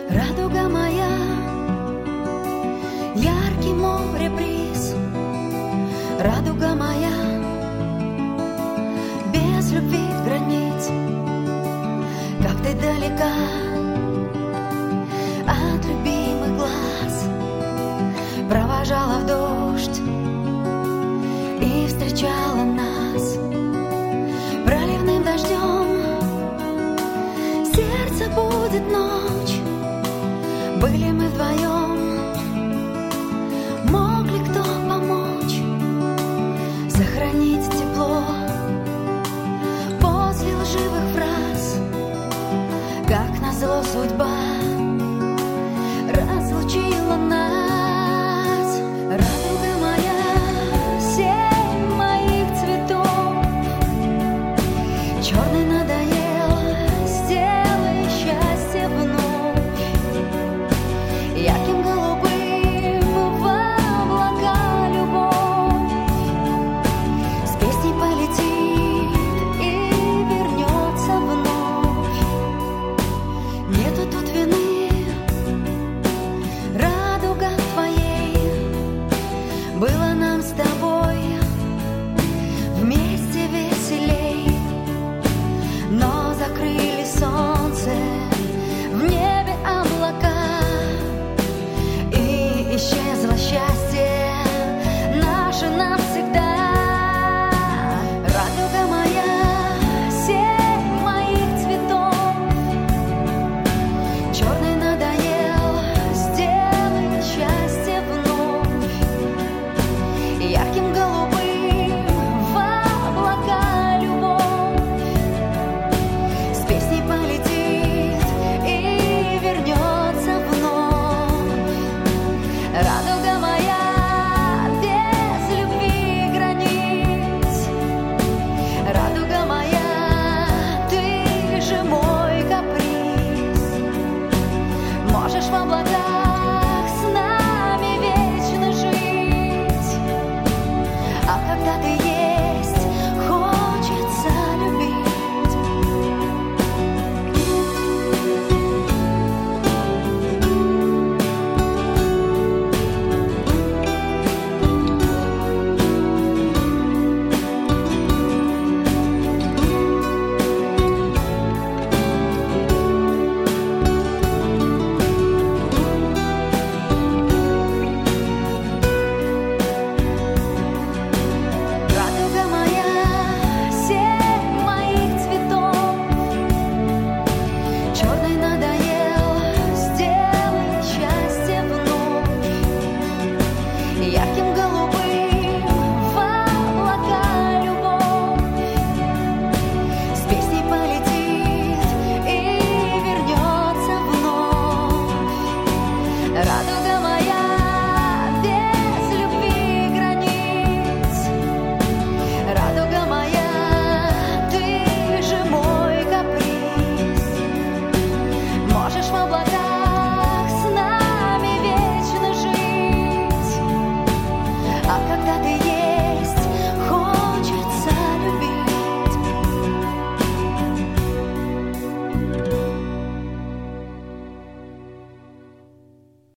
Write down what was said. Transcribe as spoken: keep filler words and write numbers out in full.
Радуга моя, яркий море бриз. Радуга моя, без любви границ. Как ты далека от любимых глаз, провожала в дождь и встречала нас проливным дождем. Сердце будет ночь, были мы вдвоем. Мог ли кто помочь сохранить тепло после лживых фраз? Как назло судьба